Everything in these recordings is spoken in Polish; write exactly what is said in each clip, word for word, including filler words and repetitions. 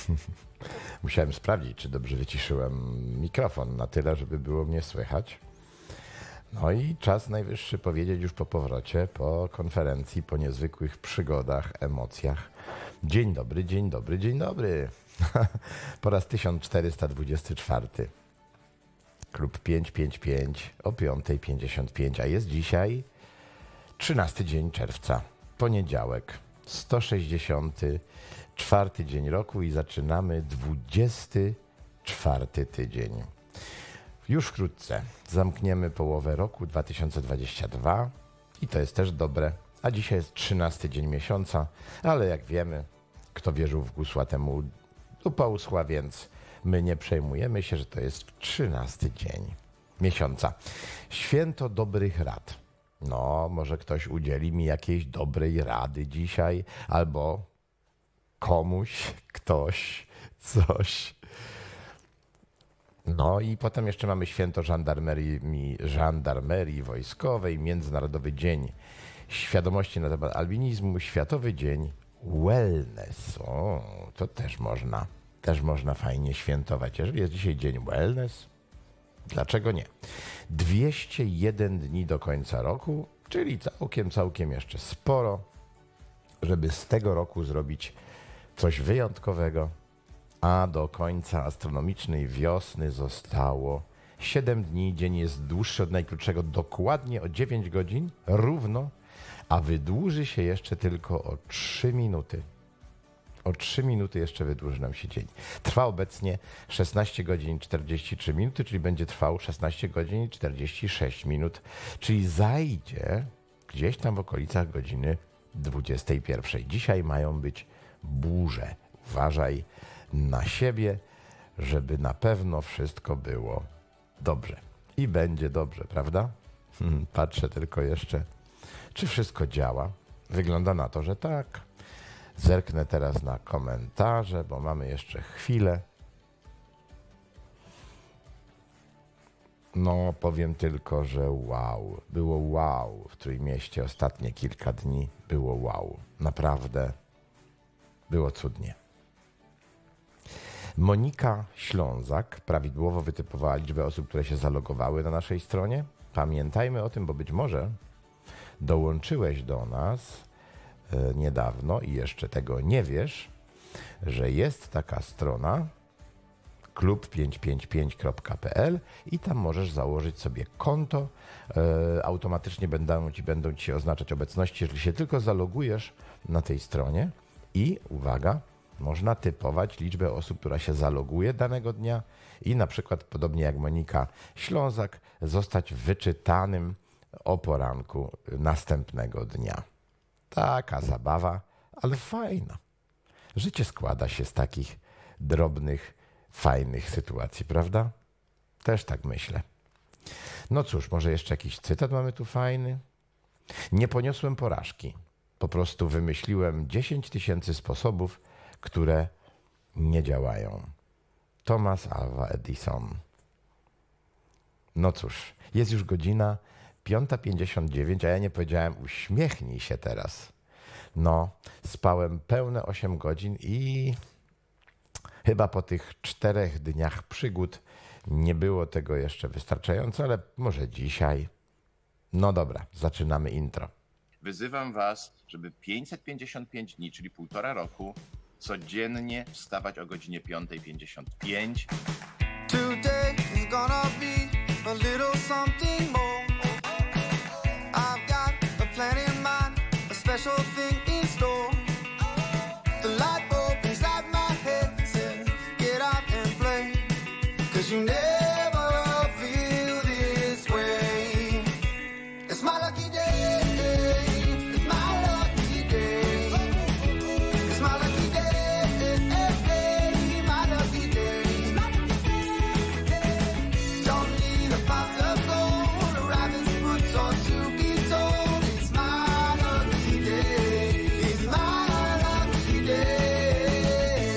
Musiałem sprawdzić, czy dobrze wyciszyłem mikrofon na tyle, żeby było mnie słychać. No i czas najwyższy powiedzieć już po powrocie, po konferencji, po niezwykłych przygodach, emocjach. Dzień dobry, dzień dobry, dzień dobry. Po raz tysiąc czterysta dwudziesty czwarty. Klub pięćset pięćdziesiąt pięć o piąta pięćdziesiąt pięć, a jest dzisiaj trzynasty dzień czerwca, poniedziałek, sto sześćdziesiąty czwarty dzień roku i zaczynamy dwudziesty czwarty tydzień. Już wkrótce zamkniemy połowę roku dwa tysiące dwudziestego drugiego i to jest też dobre, a dzisiaj jest trzynasty dzień miesiąca, ale jak wiemy, kto wierzył w gusła, temu dupa usła, więc my nie przejmujemy się, że to jest trzynasty dzień miesiąca. Święto dobrych rad. No, może ktoś udzieli mi jakiejś dobrej rady dzisiaj, albo komuś, ktoś, coś. No i potem jeszcze mamy święto żandarmerii, żandarmerii wojskowej, Międzynarodowy Dzień Świadomości na temat albinizmu, Światowy Dzień Wellness. O, to też można, też można fajnie świętować. Jeżeli jest dzisiaj Dzień Wellness, dlaczego nie? dwieście jeden dni do końca roku, czyli całkiem, całkiem jeszcze sporo, żeby z tego roku zrobić coś wyjątkowego, a do końca astronomicznej wiosny zostało siedem dni. Dzień jest dłuższy od najkrótszego dokładnie o dziewięć godzin, równo, a wydłuży się jeszcze tylko o trzy minuty. O trzy minuty jeszcze wydłuży nam się dzień. Trwa obecnie szesnaście godzin czterdzieści trzy minuty, czyli będzie trwał szesnaście godzin czterdzieści sześć minut, czyli zajdzie gdzieś tam w okolicach godziny dwudziestej pierwszej. Dzisiaj mają być burze. Uważaj na siebie, żeby na pewno wszystko było dobrze. I będzie dobrze, prawda? Patrzę tylko jeszcze, czy wszystko działa. Wygląda na to, że tak. Zerknę teraz na komentarze, bo mamy jeszcze chwilę. No, powiem tylko, że wow. Było wow. W Trójmieście ostatnie kilka dni było wow. Naprawdę było cudnie. Monika Ślązak prawidłowo wytypowała liczbę osób, które się zalogowały na naszej stronie. Pamiętajmy o tym, bo być może dołączyłeś do nas e, niedawno i jeszcze tego nie wiesz, że jest taka strona klub pięćset pięćdziesiąt pięć kropka p l i tam możesz założyć sobie konto. E, automatycznie będą ci, będą ci oznaczać obecności, jeżeli się tylko zalogujesz na tej stronie i uwaga, można typować liczbę osób, która się zaloguje danego dnia i na przykład, podobnie jak Monika Ślązak, zostać wyczytanym o poranku następnego dnia. Taka zabawa, ale fajna. Życie składa się z takich drobnych, fajnych sytuacji, prawda? Też tak myślę. No cóż, może jeszcze jakiś cytat mamy tu fajny? Nie poniosłem porażki. Po prostu wymyśliłem dziesięć tysięcy sposobów, które nie działają. Thomas Alva Edison. No cóż, jest już godzina piąta pięćdziesiąt dziewięć, a ja nie powiedziałem uśmiechnij się teraz. No, spałem pełne osiem godzin i chyba po tych czterech dniach przygód nie było tego jeszcze wystarczająco, ale może dzisiaj. No dobra, zaczynamy intro. Wyzywam was, żeby pięćset pięćdziesiąt pięć dni, czyli półtora roku, codziennie wstawać o godzinie piąta pięćdziesiąt pięć. Today is gonna be a little something more. I've got a plan in mind, a special thing in store. The light bulb inside my head says, get out and play, 'cause you never feel this way. It's my lucky day, it's my lucky day, it's my lucky day, my lucky day. Don't need a pot of gold, a rabbit's foot or to be told. It's my lucky day, it's my lucky day.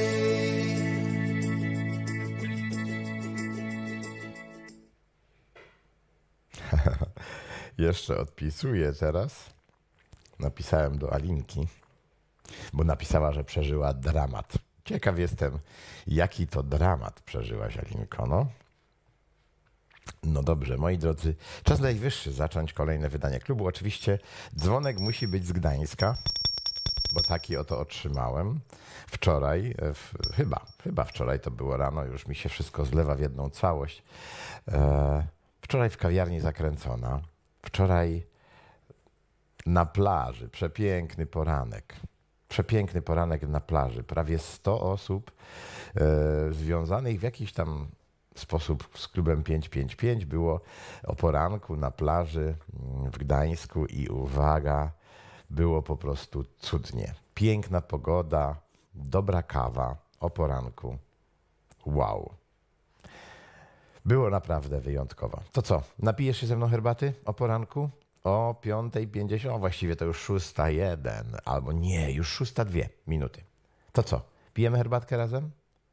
Jeszcze odpisuję teraz. Napisałem do Alinki, bo napisała, że przeżyła dramat. Ciekaw jestem, jaki to dramat przeżyłaś, Alinko, no. No dobrze, moi drodzy, czas najwyższy zacząć kolejne wydanie klubu. Oczywiście dzwonek musi być z Gdańska, bo taki oto otrzymałem wczoraj, w, chyba, chyba wczoraj to było rano, już mi się wszystko zlewa w jedną całość. E, wczoraj w kawiarni Zakręcona, wczoraj na plaży, przepiękny poranek. Przepiękny poranek na plaży. Prawie sto osób e, związanych w jakiś tam sposób z klubem pięć pięć pięć było o poranku na plaży w Gdańsku i uwaga, było po prostu cudnie. Piękna pogoda, dobra kawa o poranku. Wow. Było naprawdę wyjątkowo. To co, napijesz się ze mną herbaty o poranku? O piątej pięćdziesiąt, właściwie to już szósta jeden, albo nie, już szósta dwie minuty. To co, pijemy herbatkę razem?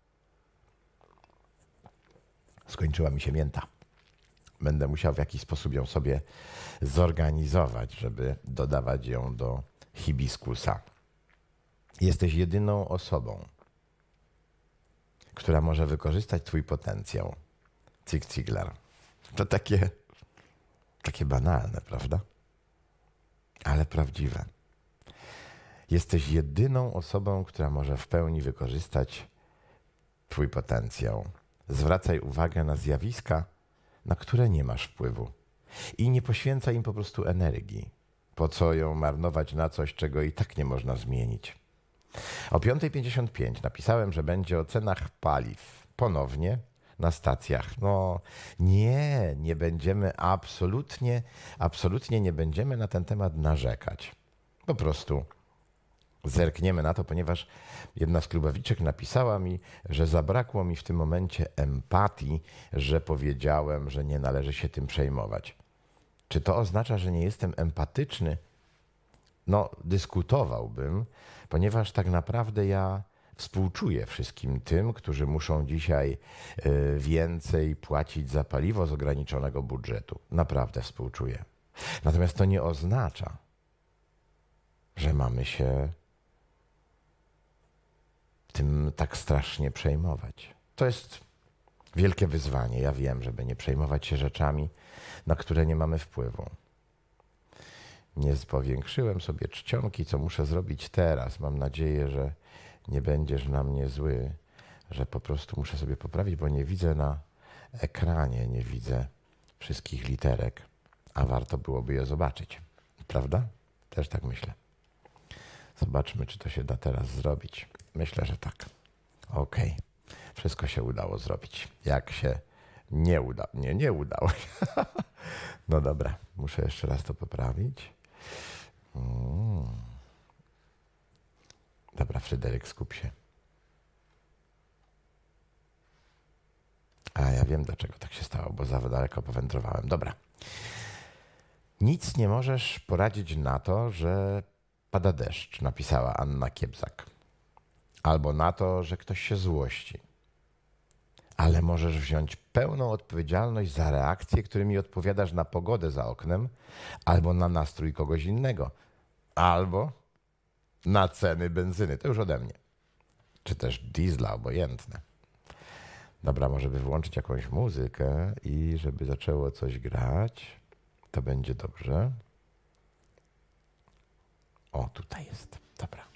Skończyła mi się mięta. Będę musiał w jakiś sposób ją sobie zorganizować, żeby dodawać ją do hibiskusa. Jesteś jedyną osobą, która może wykorzystać twój potencjał. Zig Ziglar. To takie, takie banalne, prawda? Ale prawdziwe. Jesteś jedyną osobą, która może w pełni wykorzystać twój potencjał. Zwracaj uwagę na zjawiska, na które nie masz wpływu. I nie poświęcaj im po prostu energii. Po co ją marnować na coś, czego i tak nie można zmienić? O piątej pięćdziesiąt pięć napisałem, że będzie o cenach paliw ponownie na stacjach. No nie, nie będziemy absolutnie, absolutnie nie będziemy na ten temat narzekać. Po prostu zerkniemy na to, ponieważ jedna z klubowiczek napisała mi, że zabrakło mi w tym momencie empatii, że powiedziałem, że nie należy się tym przejmować. Czy to oznacza, że nie jestem empatyczny? No, dyskutowałbym, ponieważ tak naprawdę ja współczuję wszystkim tym, którzy muszą dzisiaj y, więcej płacić za paliwo z ograniczonego budżetu. Naprawdę współczuję. Natomiast to nie oznacza, że mamy się tym tak strasznie przejmować. To jest wielkie wyzwanie. Ja wiem, żeby nie przejmować się rzeczami, na które nie mamy wpływu. Nie powiększyłem sobie czcionki, co muszę zrobić teraz. Mam nadzieję, że nie będziesz na mnie zły, że po prostu muszę sobie poprawić, bo nie widzę na ekranie, nie widzę wszystkich literek, a warto byłoby je zobaczyć. Prawda? Też tak myślę. Zobaczmy, czy to się da teraz zrobić. Myślę, że tak. Okej. Okay. Wszystko się udało zrobić. Jak się nie udało. Nie, nie udało się. No dobra. Muszę jeszcze raz to poprawić. Mm. Dobra, Fryderyk, skup się. A ja wiem, dlaczego tak się stało, bo za daleko powędrowałem. Dobra. Nic nie możesz poradzić na to, że pada deszcz, napisała Anna Kiebzak. Albo na to, że ktoś się złości. Ale możesz wziąć pełną odpowiedzialność za reakcje, którymi odpowiadasz na pogodę za oknem, albo na nastrój kogoś innego, albo na ceny benzyny. To już ode mnie. Czy też diesla, obojętne. Dobra, może by wyłączyć jakąś muzykę i żeby zaczęło coś grać, to będzie dobrze. O, tutaj jest. Dobra.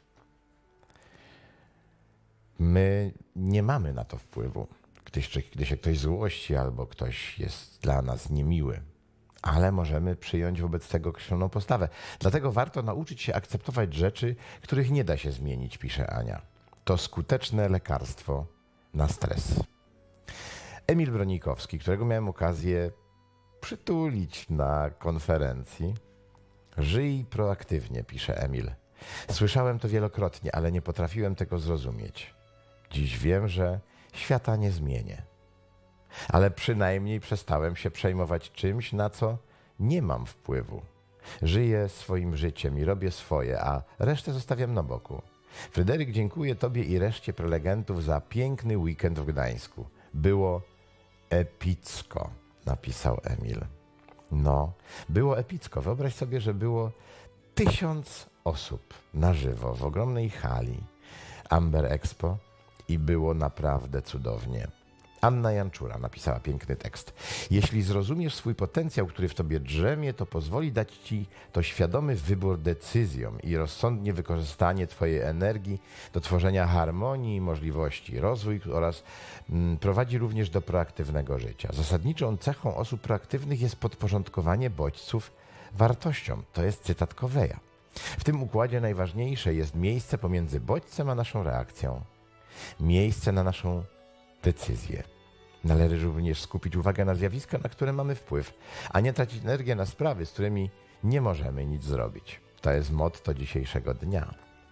My nie mamy na to wpływu, gdy, gdy się ktoś złości albo ktoś jest dla nas niemiły, ale możemy przyjąć wobec tego określoną postawę. Dlatego warto nauczyć się akceptować rzeczy, których nie da się zmienić, pisze Ania. To skuteczne lekarstwo na stres. Emil Bronikowski, którego miałem okazję przytulić na konferencji. Żyj proaktywnie, pisze Emil. Słyszałem to wielokrotnie, ale nie potrafiłem tego zrozumieć. Dziś wiem, że świata nie zmienię. Ale przynajmniej przestałem się przejmować czymś, na co nie mam wpływu. Żyję swoim życiem i robię swoje, a resztę zostawiam na boku. Fryderyk, dziękuję Tobie i reszcie prelegentów za piękny weekend w Gdańsku. Było epicko, napisał Emil. No, było epicko. Wyobraź sobie, że było tysiąc osób na żywo w ogromnej hali Amber Expo i było naprawdę cudownie. Anna Janczura napisała piękny tekst. Jeśli zrozumiesz swój potencjał, który w tobie drzemie, to pozwoli dać ci to świadomy wybór decyzjom i rozsądnie wykorzystanie twojej energii do tworzenia harmonii i możliwości. Rozwój oraz mm, prowadzi również do proaktywnego życia. Zasadniczą cechą osób proaktywnych jest podporządkowanie bodźców wartościom. To jest cytat Coveya. W tym układzie najważniejsze jest miejsce pomiędzy bodźcem a naszą reakcją. Miejsce na naszą decyzje. Należy również skupić uwagę na zjawiska, na które mamy wpływ, a nie tracić energię na sprawy, z którymi nie możemy nic zrobić. To jest motto dzisiejszego dnia.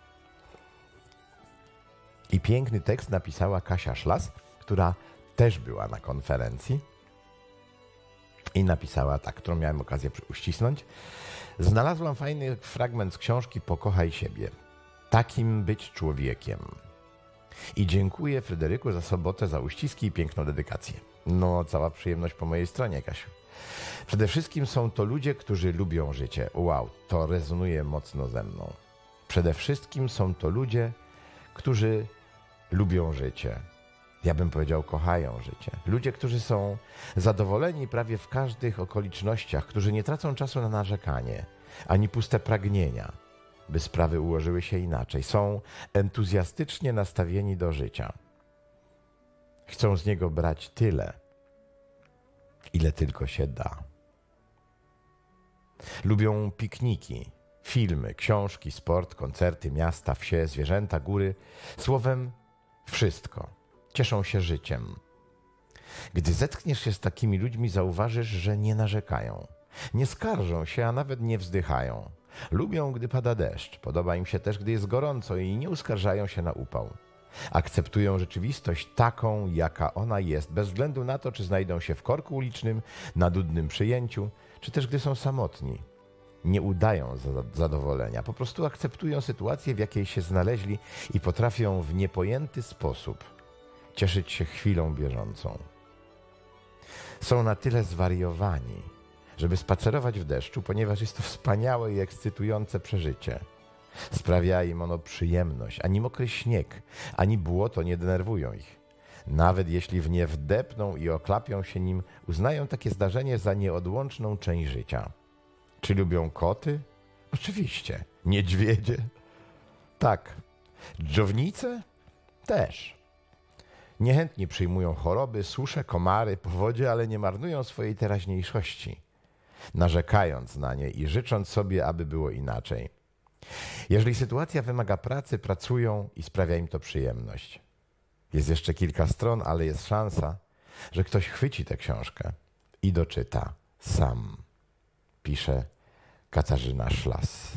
I piękny tekst napisała Kasia Szlas, która też była na konferencji i napisała tak, którą miałem okazję uścisnąć. Znalazłam fajny fragment z książki Pokochaj siebie. Takim być człowiekiem. I dziękuję Fryderyku za sobotę, za uściski i piękną dedykację. No, cała przyjemność po mojej stronie, Kasiu. Przede wszystkim są to ludzie, którzy lubią życie. Wow, to rezonuje mocno ze mną. Przede wszystkim są to ludzie, którzy lubią życie. Ja bym powiedział, kochają życie. Ludzie, którzy są zadowoleni prawie w każdych okolicznościach, którzy nie tracą czasu na narzekanie, ani puste pragnienia, by sprawy ułożyły się inaczej. Są entuzjastycznie nastawieni do życia. Chcą z niego brać tyle, ile tylko się da. Lubią pikniki, filmy, książki, sport, koncerty, miasta, wsie, zwierzęta, góry. Słowem, wszystko. Cieszą się życiem. Gdy zetkniesz się z takimi ludźmi, zauważysz, że nie narzekają. Nie skarżą się, a nawet nie wzdychają. Lubią, gdy pada deszcz. Podoba im się też, gdy jest gorąco i nie uskarżają się na upał. Akceptują rzeczywistość taką, jaka ona jest, bez względu na to, czy znajdą się w korku ulicznym, na dudnym przyjęciu, czy też gdy są samotni. Nie udają zadowolenia, po prostu akceptują sytuację, w jakiej się znaleźli i potrafią w niepojęty sposób cieszyć się chwilą bieżącą. Są na tyle zwariowani, żeby spacerować w deszczu, ponieważ jest to wspaniałe i ekscytujące przeżycie. Sprawia im ono przyjemność. Ani mokry śnieg, ani błoto nie denerwują ich. Nawet jeśli w nie wdepną i oklapią się nim, uznają takie zdarzenie za nieodłączną część życia. Czy lubią koty? Oczywiście. Niedźwiedzie? Tak. Dżownice? Też. Niechętnie przyjmują choroby, susze, komary, powodzie, ale nie marnują swojej teraźniejszości, narzekając na nie i życząc sobie, aby było inaczej. Jeżeli sytuacja wymaga pracy, pracują i sprawia im to przyjemność. Jest jeszcze kilka stron, ale jest szansa, że ktoś chwyci tę książkę i doczyta sam. Pisze Katarzyna Szlas.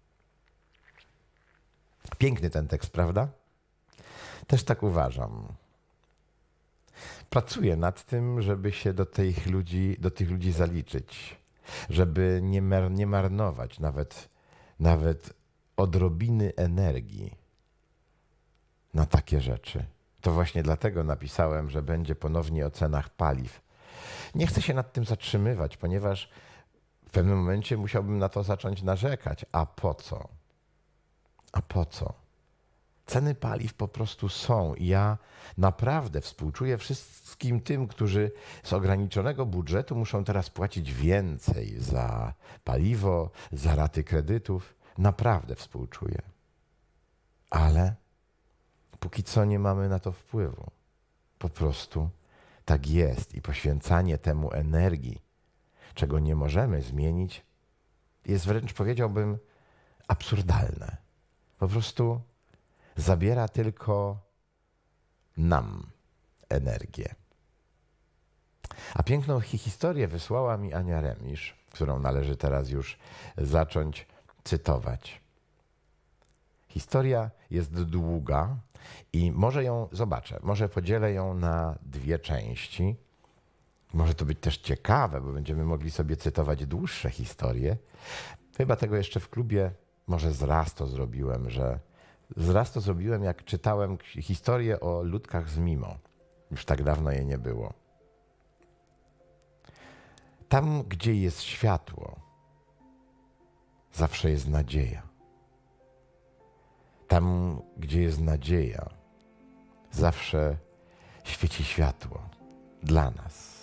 Piękny ten tekst, prawda? Też tak uważam. Pracuję nad tym, żeby się do tych ludzi, do tych ludzi zaliczyć, żeby nie, mar, nie marnować nawet, nawet odrobiny energii na takie rzeczy. To właśnie dlatego napisałem, że będzie ponownie o cenach paliw. Nie chcę się nad tym zatrzymywać, ponieważ w pewnym momencie musiałbym na to zacząć narzekać. A po co? A po co? Ceny paliw po prostu są i ja naprawdę współczuję wszystkim tym, którzy z ograniczonego budżetu muszą teraz płacić więcej za paliwo, za raty kredytów. Naprawdę współczuję. Ale póki co nie mamy na to wpływu. Po prostu tak jest i poświęcanie temu energii, czego nie możemy zmienić, jest wręcz, powiedziałbym, absurdalne. Po prostu zabiera tylko nam energię. A piękną historię wysłała mi Ania Remisz, którą należy teraz już zacząć cytować. Historia jest długa i może ją, zobaczę, może podzielę ją na dwie części. Może to być też ciekawe, bo będziemy mogli sobie cytować dłuższe historie. Chyba tego jeszcze w klubie, może zraz to zrobiłem, że zraz to zrobiłem, jak czytałem historię o ludkach z Mimo. Już tak dawno jej nie było. Tam, gdzie jest światło, zawsze jest nadzieja. Tam, gdzie jest nadzieja, zawsze świeci światło dla nas.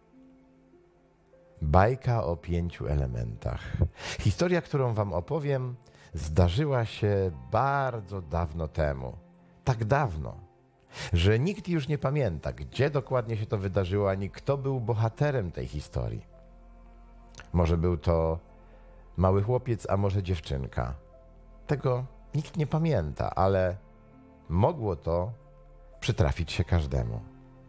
Bajka o pięciu elementach. Historia, którą wam opowiem, zdarzyła się bardzo dawno temu. Tak dawno, że nikt już nie pamięta, gdzie dokładnie się to wydarzyło, ani kto był bohaterem tej historii. Może był to mały chłopiec, a może dziewczynka. Tego nikt nie pamięta, ale mogło to przytrafić się każdemu.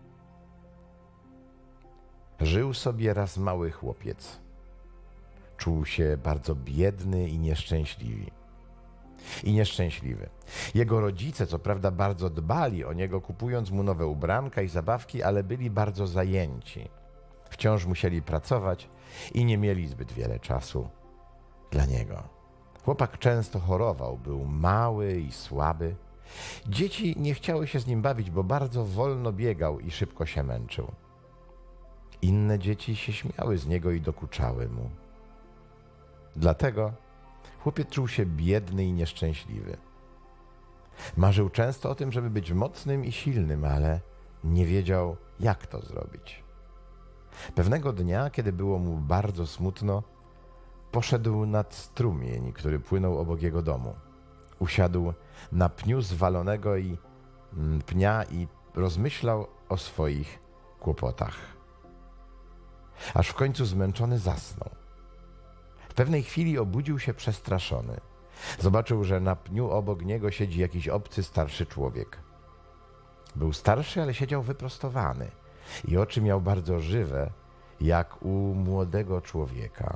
Żył sobie raz mały chłopiec. Czuł się bardzo biedny i nieszczęśliwy. I nieszczęśliwy. Jego rodzice, co prawda, bardzo dbali o niego, kupując mu nowe ubranka i zabawki, ale byli bardzo zajęci. Wciąż musieli pracować i nie mieli zbyt wiele czasu dla niego. Chłopak często chorował, był mały i słaby. Dzieci nie chciały się z nim bawić, bo bardzo wolno biegał i szybko się męczył. Inne dzieci się śmiały z niego i dokuczały mu. Dlatego chłopiec czuł się biedny i nieszczęśliwy. Marzył często o tym, żeby być mocnym i silnym, ale nie wiedział, jak to zrobić. Pewnego dnia, kiedy było mu bardzo smutno, poszedł nad strumień, który płynął obok jego domu. Usiadł na pniu zwalonego i pnia i rozmyślał o swoich kłopotach. Aż w końcu zmęczony zasnął. W pewnej chwili obudził się przestraszony. Zobaczył, że na pniu obok niego siedzi jakiś obcy, starszy człowiek. Był starszy, ale siedział wyprostowany i oczy miał bardzo żywe, jak u młodego człowieka.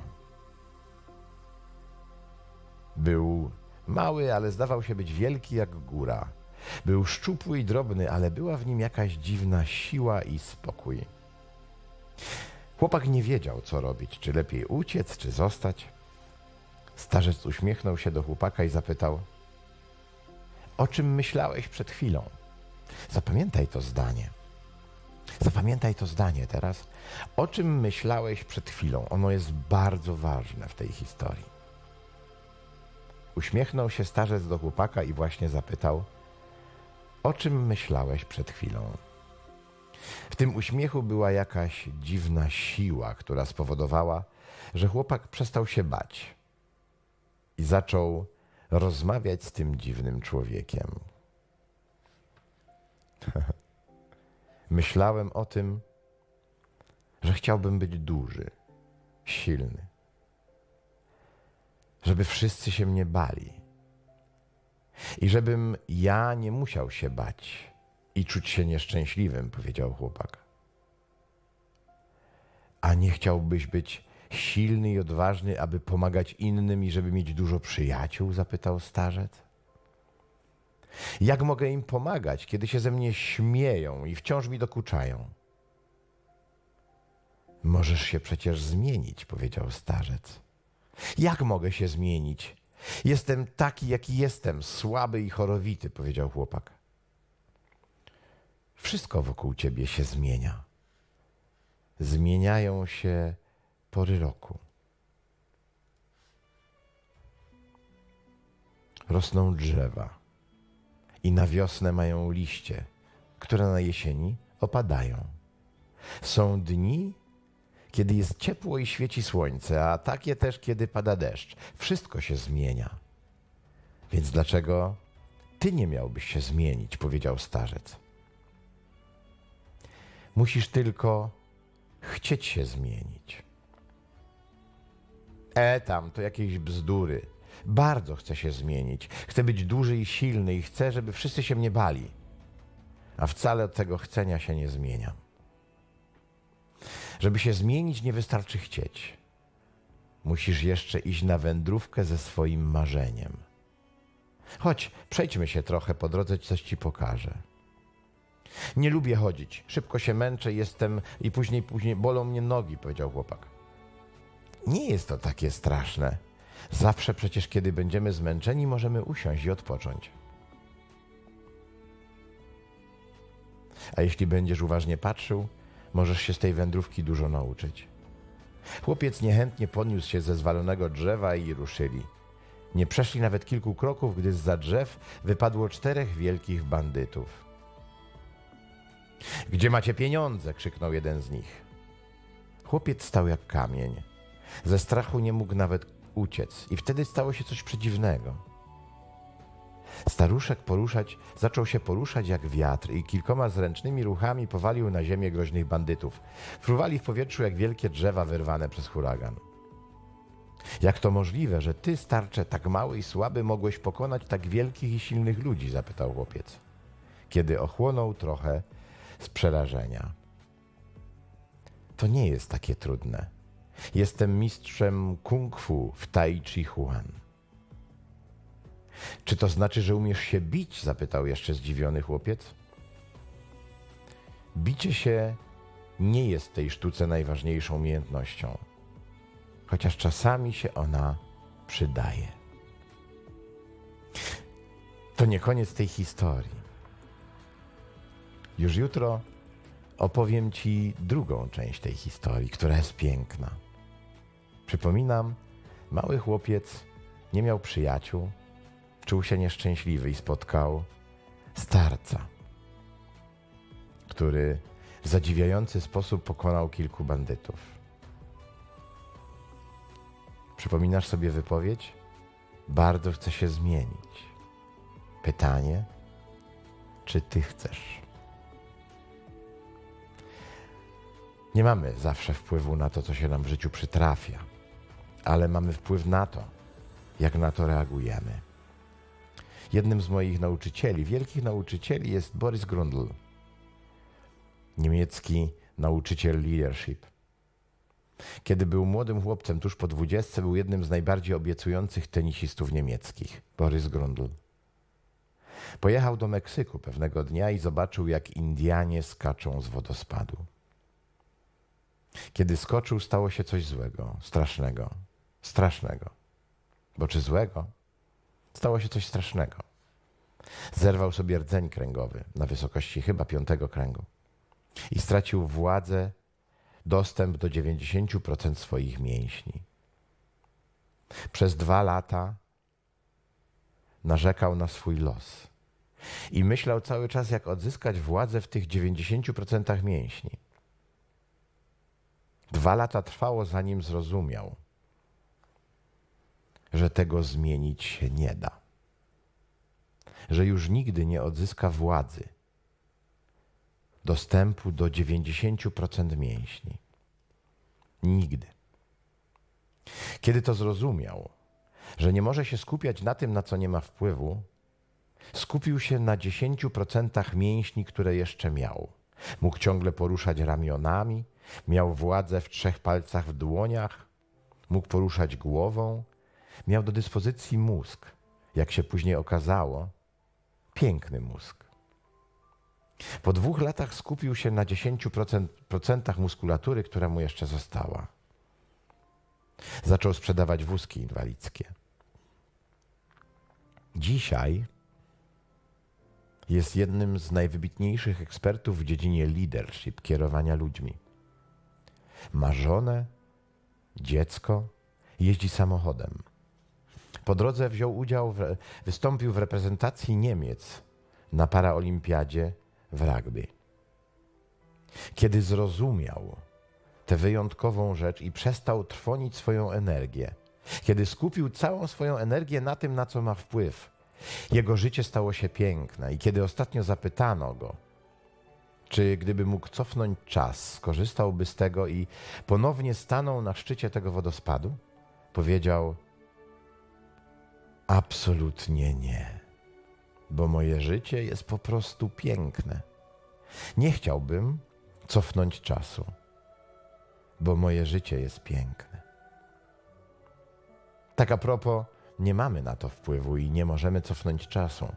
Był mały, ale zdawał się być wielki jak góra. Był szczupły i drobny, ale była w nim jakaś dziwna siła i spokój. Chłopak nie wiedział, co robić, czy lepiej uciec, czy zostać. Starzec uśmiechnął się do chłopaka i zapytał: o czym myślałeś przed chwilą? Zapamiętaj to zdanie. Zapamiętaj to zdanie teraz. O czym myślałeś przed chwilą? Ono jest bardzo ważne w tej historii. Uśmiechnął się starzec do chłopaka i właśnie zapytał: o czym myślałeś przed chwilą? W tym uśmiechu była jakaś dziwna siła, która spowodowała, że chłopak przestał się bać i zaczął rozmawiać z tym dziwnym człowiekiem. Myślałem o tym, że chciałbym być duży, silny, żeby wszyscy się mnie bali i żebym ja nie musiał się bać i czuć się nieszczęśliwym, powiedział chłopak. A nie chciałbyś być silny i odważny, aby pomagać innym i żeby mieć dużo przyjaciół? Zapytał starzec. Jak mogę im pomagać, kiedy się ze mnie śmieją i wciąż mi dokuczają? Możesz się przecież zmienić, powiedział starzec. Jak mogę się zmienić? Jestem taki, jaki jestem, słaby i chorowity, powiedział chłopak. Wszystko wokół ciebie się zmienia. Zmieniają się pory roku. Rosną drzewa i na wiosnę mają liście, które na jesieni opadają. Są dni, kiedy jest ciepło i świeci słońce, a takie też, kiedy pada deszcz. Wszystko się zmienia. Więc dlaczego ty nie miałbyś się zmienić, powiedział starzec. Musisz tylko chcieć się zmienić. E tam, to jakieś bzdury. Bardzo chcę się zmienić. Chcę być duży i silny i chcę, żeby wszyscy się mnie bali. A wcale od tego chcenia się nie zmieniam. Żeby się zmienić, nie wystarczy chcieć. Musisz jeszcze iść na wędrówkę ze swoim marzeniem. Chodź, przejdźmy się trochę po drodze, coś ci pokażę. Nie lubię chodzić. Szybko się męczę, jestem i później, później bolą mnie nogi, powiedział chłopak. Nie jest to takie straszne. Zawsze przecież, kiedy będziemy zmęczeni, możemy usiąść i odpocząć. A jeśli będziesz uważnie patrzył, możesz się z tej wędrówki dużo nauczyć. Chłopiec niechętnie podniósł się ze zwalonego drzewa i ruszyli. Nie przeszli nawet kilku kroków, gdy zza drzew wypadło czterech wielkich bandytów. Gdzie macie pieniądze? Krzyknął jeden z nich. Chłopiec stał jak kamień. Ze strachu nie mógł nawet uciec i wtedy stało się coś przedziwnego. Staruszek poruszać, zaczął się poruszać jak wiatr i kilkoma zręcznymi ruchami powalił na ziemię groźnych bandytów. Fruwali w powietrzu jak wielkie drzewa wyrwane przez huragan. Jak to możliwe, że ty, starcze, tak mały i słaby, mogłeś pokonać tak wielkich i silnych ludzi? Zapytał chłopiec, kiedy ochłonął trochę z przerażenia. To nie jest takie trudne. Jestem mistrzem kung fu w Tai Chi Chuan. Czy to znaczy, że umiesz się bić? Zapytał jeszcze zdziwiony chłopiec. Bicie się nie jest w tej sztuce najważniejszą umiejętnością, chociaż czasami się ona przydaje. To nie koniec tej historii. Już jutro opowiem ci drugą część tej historii, która jest piękna. Przypominam, mały chłopiec nie miał przyjaciół, czuł się nieszczęśliwy i spotkał starca, który w zadziwiający sposób pokonał kilku bandytów. Przypominasz sobie wypowiedź? Bardzo chcę się zmienić. Pytanie, czy ty chcesz? Nie mamy zawsze wpływu na to, co się nam w życiu przytrafia, ale mamy wpływ na to, jak na to reagujemy. Jednym z moich nauczycieli, wielkich nauczycieli, jest Boris Grundl, niemiecki nauczyciel leadership. Kiedy był młodym chłopcem, tuż po dwudziestce, był jednym z najbardziej obiecujących tenisistów niemieckich, Boris Grundl. Pojechał do Meksyku pewnego dnia i zobaczył, jak Indianie skaczą z wodospadu. Kiedy skoczył, stało się coś złego, strasznego, strasznego. Bo czy złego? Stało się coś strasznego. Zerwał sobie rdzeń kręgowy na wysokości chyba piątego kręgu i stracił władzę, dostęp do dziewięćdziesięciu procent swoich mięśni. Przez dwa lata narzekał na swój los i myślał cały czas, jak odzyskać władzę w tych dziewięćdziesięciu procentach mięśni. Dwa lata trwało, zanim zrozumiał, że tego zmienić się nie da. Że już nigdy nie odzyska władzy, dostępu do dziewięćdziesięciu procent mięśni. Nigdy. Kiedy to zrozumiał, że nie może się skupiać na tym, na co nie ma wpływu, skupił się na dziesięciu procentach mięśni, które jeszcze miał. Mógł ciągle poruszać ramionami, miał władzę w trzech palcach w dłoniach, mógł poruszać głową, miał do dyspozycji mózg, jak się później okazało, piękny mózg. Po dwóch latach skupił się na dziesięciu procentach muskulatury, która mu jeszcze została. Zaczął sprzedawać wózki inwalidzkie. Dzisiaj jest jednym z najwybitniejszych ekspertów w dziedzinie leadership, kierowania ludźmi. Ma żonę, dziecko, jeździ samochodem. Po drodze wziął udział, w, wystąpił w reprezentacji Niemiec na paraolimpiadzie w rugby. Kiedy zrozumiał tę wyjątkową rzecz i przestał trwonić swoją energię, kiedy skupił całą swoją energię na tym, na co ma wpływ, jego życie stało się piękne. I kiedy ostatnio zapytano go, czy gdyby mógł cofnąć czas, skorzystałby z tego i ponownie stanął na szczycie tego wodospadu, powiedział: absolutnie nie, bo moje życie jest po prostu piękne. Nie chciałbym cofnąć czasu, bo moje życie jest piękne. Tak a propos, nie mamy na to wpływu i nie możemy cofnąć czasu.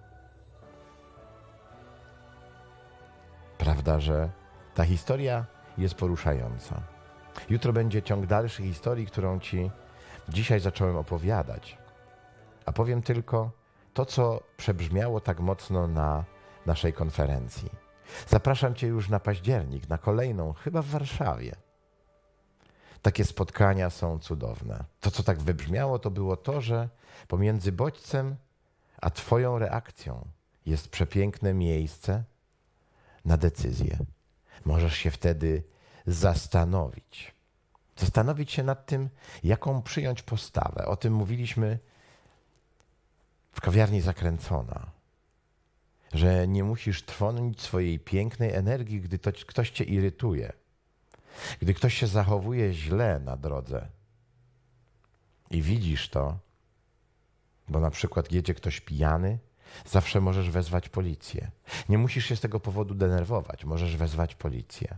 Prawda, że ta historia jest poruszająca. Jutro będzie ciąg dalszy historii, którą ci dzisiaj zacząłem opowiadać. A powiem tylko to, co przebrzmiało tak mocno na naszej konferencji. Zapraszam cię już na październik, na kolejną, chyba w Warszawie. Takie spotkania są cudowne. To, co tak wybrzmiało, to było to, że pomiędzy bodźcem a twoją reakcją jest przepiękne miejsce na decyzję. Możesz się wtedy zastanowić. Zastanowić się nad tym, jaką przyjąć postawę. O tym mówiliśmy w kawiarni Zakręcona. Że nie musisz trwonić swojej pięknej energii, gdy to, ktoś cię irytuje. Gdy ktoś się zachowuje źle na drodze. I widzisz to, bo na przykład jedzie ktoś pijany, zawsze możesz wezwać policję. Nie musisz się z tego powodu denerwować, możesz wezwać policję.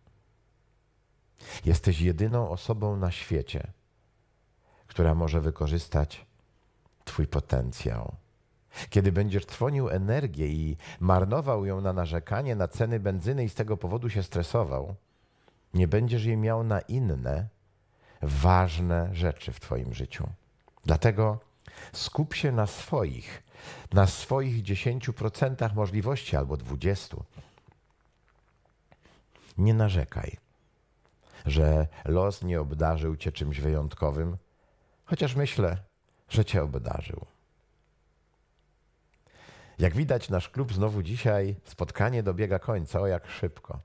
Jesteś jedyną osobą na świecie, która może wykorzystać twój potencjał. Kiedy będziesz trwonił energię i marnował ją na narzekanie na ceny benzyny i z tego powodu się stresował, nie będziesz jej miał na inne, ważne rzeczy w twoim życiu. Dlatego skup się na swoich, na swoich dziesięciu procentach możliwości albo dwudziestu. Nie narzekaj, że los nie obdarzył cię czymś wyjątkowym, chociaż myślę, że cię obdarzył. Jak widać, nasz klub znowu dzisiaj spotkanie dobiega końca. O, jak szybko.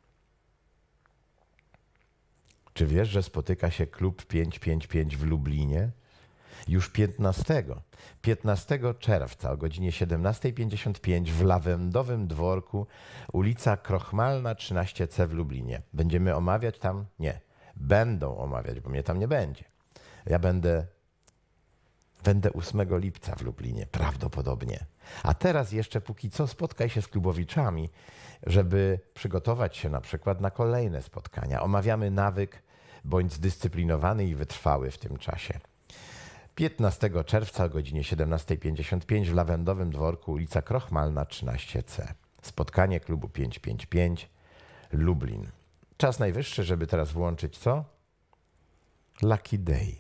Czy wiesz, że spotyka się klub pięćset pięćdziesiąt pięć w Lublinie? Już piętnastego. piętnastego czerwca o godzinie siedemnasta pięćdziesiąt pięć w Lawendowym Dworku, ulica Krochmalna trzynaście C w Lublinie. Będziemy omawiać tam? Nie. Będą omawiać, bo mnie tam nie będzie. Ja będę Będę ósmego lipca w Lublinie, prawdopodobnie. A teraz jeszcze póki co spotkaj się z klubowiczami, żeby przygotować się na przykład na kolejne spotkania. Omawiamy nawyk, bądź zdyscyplinowany i wytrwały w tym czasie. piętnastego czerwca o godzinie siedemnasta pięćdziesiąt pięć w Lawendowym Dworku, ulica Krochmalna trzynaście C. Spotkanie klubu pięćset pięćdziesiąt pięć Lublin. Czas najwyższy, żeby teraz włączyć co? Lucky Day.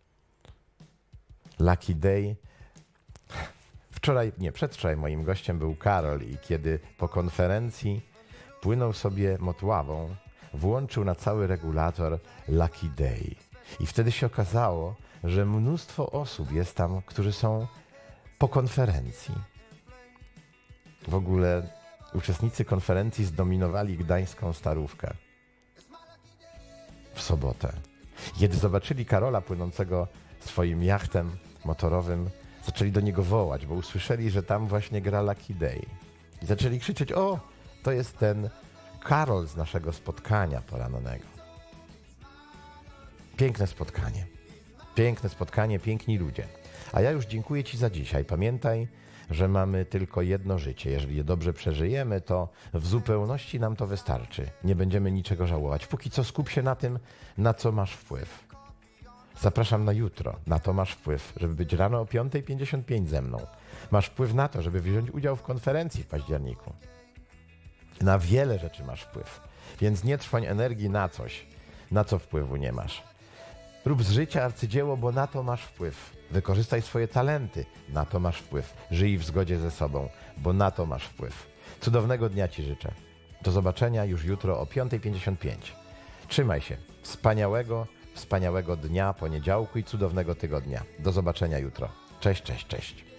Lucky Day. Wczoraj, nie, przedwczoraj moim gościem był Karol i kiedy po konferencji płynął sobie Motławą, włączył na cały regulator Lucky Day. I wtedy się okazało, że mnóstwo osób jest tam, którzy są po konferencji. W ogóle uczestnicy konferencji zdominowali gdańską Starówkę w sobotę. Kiedy zobaczyli Karola płynącego swoim jachtem motorowym, zaczęli do niego wołać, bo usłyszeli, że tam właśnie gra Lucky Day. I zaczęli krzyczeć: o, to jest ten Karol z naszego spotkania porannego. Piękne spotkanie. Piękne spotkanie, piękni ludzie. A ja już dziękuję Ci za dzisiaj. Pamiętaj, że mamy tylko jedno życie. Jeżeli je dobrze przeżyjemy, to w zupełności nam to wystarczy. Nie będziemy niczego żałować. Póki co skup się na tym, na co masz wpływ. Zapraszam na jutro. Na to masz wpływ, żeby być rano o piąta pięćdziesiąt pięć ze mną. Masz wpływ na to, żeby wziąć udział w konferencji w październiku. Na wiele rzeczy masz wpływ. Więc nie trwoń energii na coś, na co wpływu nie masz. Rób z życia arcydzieło, bo na to masz wpływ. Wykorzystaj swoje talenty, na to masz wpływ. Żyj w zgodzie ze sobą, bo na to masz wpływ. Cudownego dnia Ci życzę. Do zobaczenia już jutro o piąta pięćdziesiąt pięć. Trzymaj się. Wspaniałego, wspaniałego dnia, poniedziałku i cudownego tygodnia. Do zobaczenia jutro. Cześć, cześć, cześć.